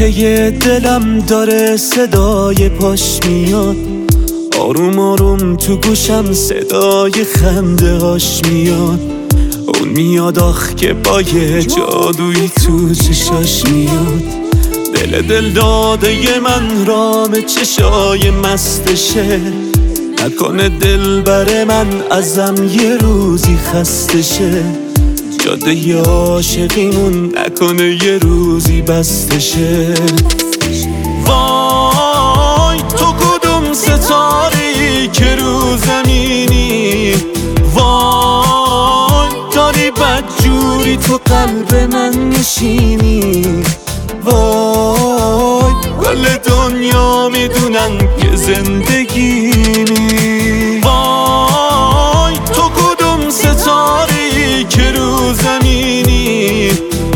تکه دلم داره صدای پاش میاد، آروم آروم تو گوشم صدای خنده هاش میاد. اون میاد آخ که با یه جادویی تو چشاش میاد. دل داده من رام چشای مستشه، نکنه دل بر من ازم یه روزی خسته شه. جاده عاشقیمون نکنه یه روزی بسته شه. وای تو کدوم ستاری که رو زمینی، وای داری بدجوری تو قلب من نشینی. وای کل دنیا میدونن که زندگیمی. وای تو کدوم ستاری که رو زمینی،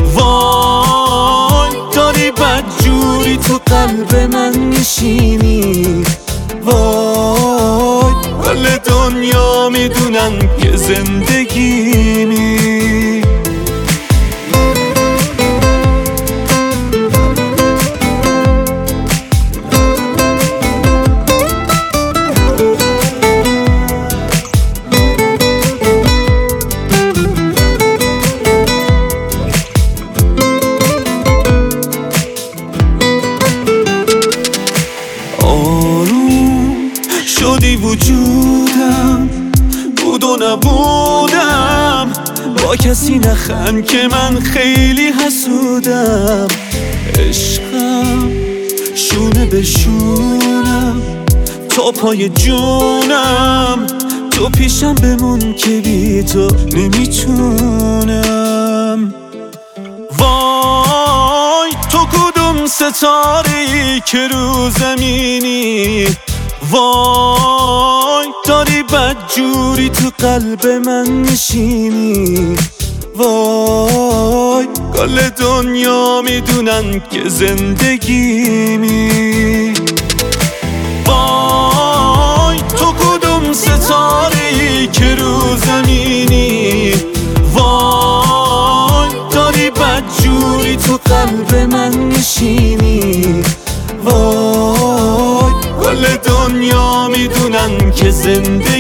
وای داری بدجوری تو قلب من نشینی. وای کل دنیا میدونن که زندگیمی. شدی وجودم، بود و نبودم، با کسی نخند که من خیلی حسودم. عشقم شونه به شونم، تا پای جونم، تو پیشم بمون که بی تو نمیتونم. وای تو کدوم ستاره که رو زمینی، وای داری بدجوری تو قلب من نشینی. وای کل دنیا میدونن که زندگیمی. وای تو کدوم ستاری که رو زمینی، وای داری بدجوری تو قلب من نشینی. وای کل دنیا میدونن که زنده